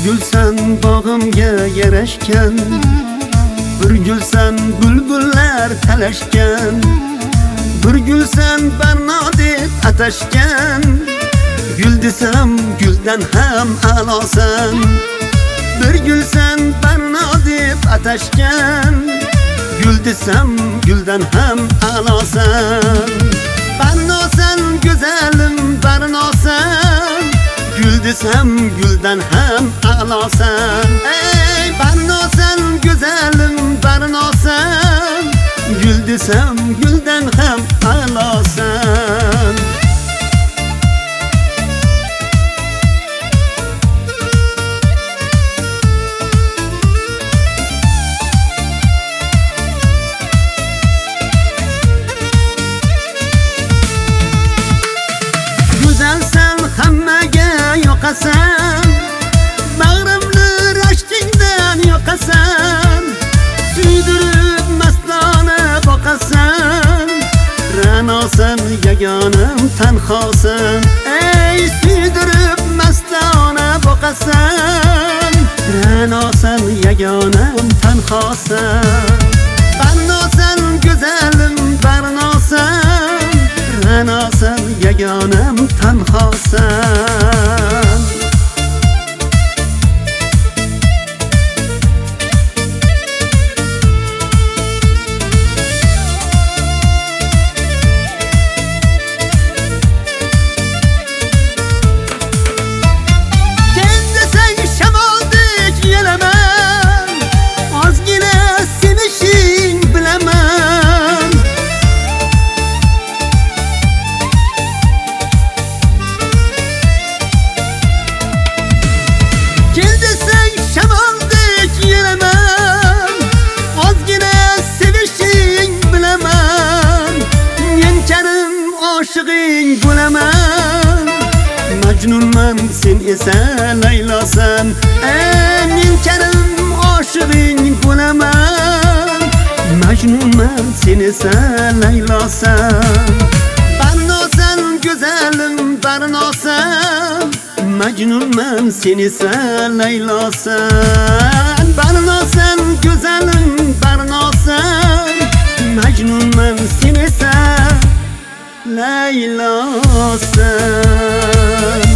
gulsan bog'imga yarashgan, bir gulsan bulbullar talashgan, bir gulsan Barno deb atashgan. Gul desam guldan ham a'losan, bir gulsan Barno deb atashgan. Gul desam guldan ham a'losan, Barnosan go'zalim Barnosan. Gul desam guldan ham a'losan, ey Barnosan go'zalim Barnosan. Gul desam guldan ham a'losan. Go'zalsan hammaga yoqasan, bag'rimni rashkingdan yoqasan. Suydirib mastona boqasan, Ra'nosan yagonam tanhosan. Ey suydirib mastona boqasan, Ra'nosan yagonam tanhosan. Barnosan go'zalim Barnosan, Ra'nosan yagonam tanhosan. Aşığın bo'laman, Majnunman sen esa Laylosan. Men karim aşığın bo'laman, Majnunman sen esa Laylosan. Barnosan go'zalim Barnosan, Majnunman sen esa Laylosan. Barnosan go'zalim Barnosan, Majnunman sen esa Laylosan.